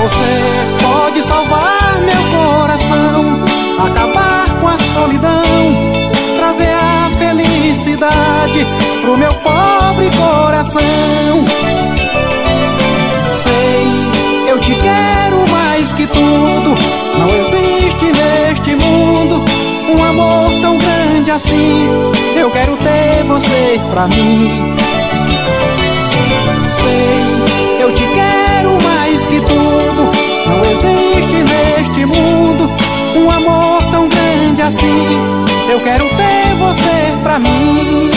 você pode salvar meu coração, acabar com a solidão, trazer a felicidade pro meu pobre coração. Sei, eu te quero mais que tudo, não existe neste mundo um amor tão grande assim. Eu quero ter você pra mim. Sei, eu te quero mais que tudo, não existe neste mundo um amor tão grande assim. Eu quero ter você pra mim.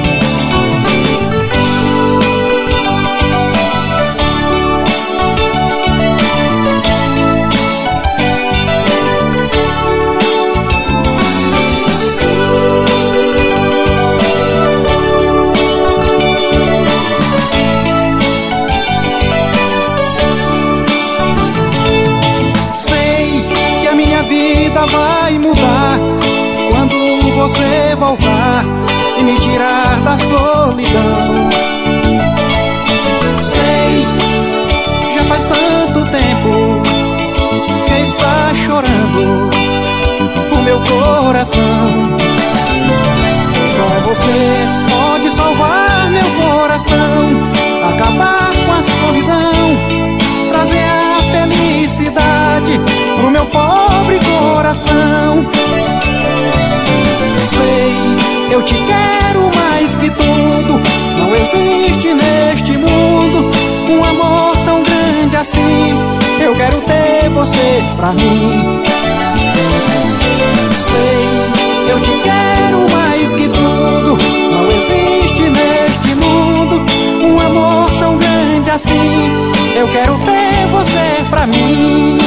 Vai mudar quando você voltar e me tirar da solidão. Sei, já faz tanto tempo que está chorando o meu coração. Só você pode salvar meu coração, acabar com a solidão, trazer a felicidade pro meu pobre coração. Sei, eu te quero mais que tudo, não existe neste mundo um amor tão grande assim. Eu quero ter você pra mim. Sei, eu te quero mais que tudo, não existe neste mundo um amor tão grande assim. Eu quero ter você pra mim.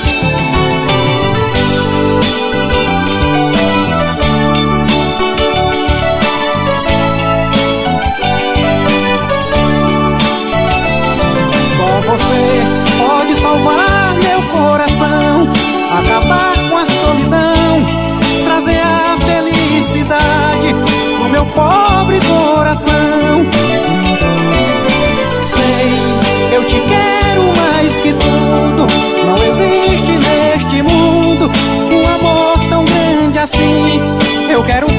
Só você pode salvar meu coração, acabar com a solidão, trazer a felicidade pro meu pobre coração. Sei, eu te quero mais que tudo, não existe neste mundo um amor tão grande assim. Eu quero